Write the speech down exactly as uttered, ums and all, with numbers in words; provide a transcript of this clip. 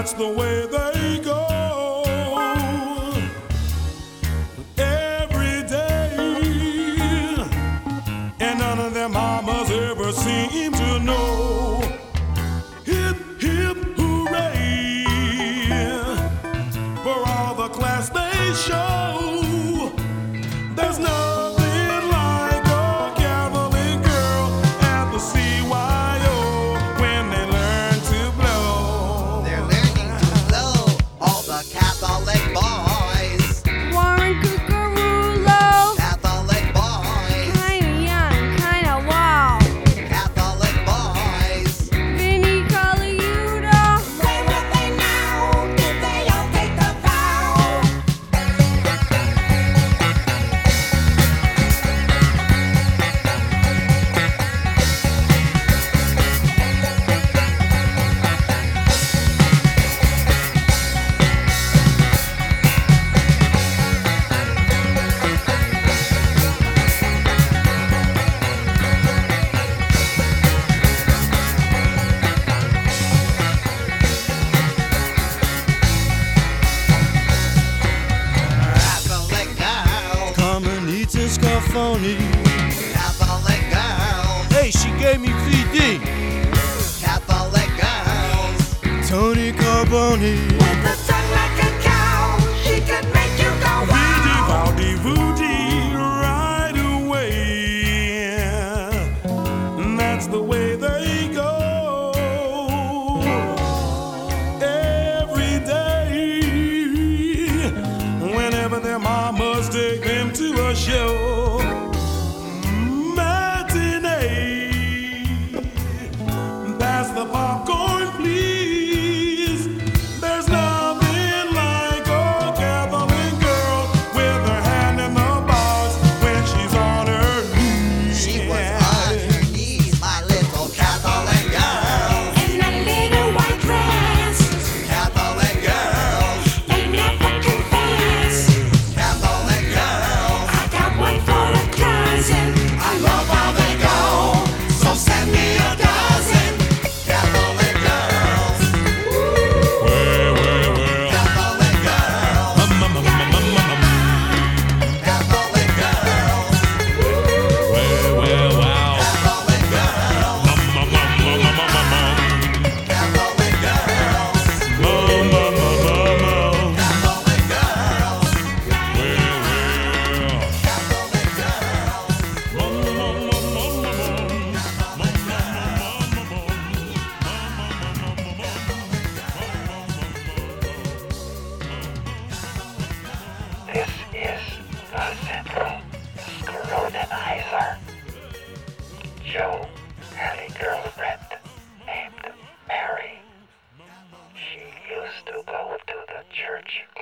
that's the way they go. Every day, and none of their mamas ever seem to know. Hip, hip, hooray, for all the class they show. There's nothing like a Catholic girl at the C Y O when they learn to blow. They're learning to blow, all the Catholic boys. Warren Cucurulo. Catholic boys. Kinda young, kinda wild. Catholic boys. Vinny Colaiuta. Where were they now? Did they all take the vow? Catholic girls. Carmenita Scarfoni. Catholic girls. Hey, she gave me V D. Catholic girls. Tony Carboni. With a tongue like a cow, she could make you go Weedy, wow. wowdy, woody, right away. And that's the way they go. Every day, whenever their mamas take them to a show. Matinee, pass the popcorn, please. There's nothing like a Catholic girl with her hand in the box when she's on her knees. She was on her knees, my little Catholic girl. In a little white dress, Catholic girls. they never confess. Catholic girls. I got one for a cousin. I love how they go, so send me a dozen. Catholic girls. Catholic girls. Catholic girls. Catholic girls. Catholic girls. Catholic girls. Catholic girls. This is the Central Scrutinizer. Joe had a girlfriend named Mary. She used to go to the church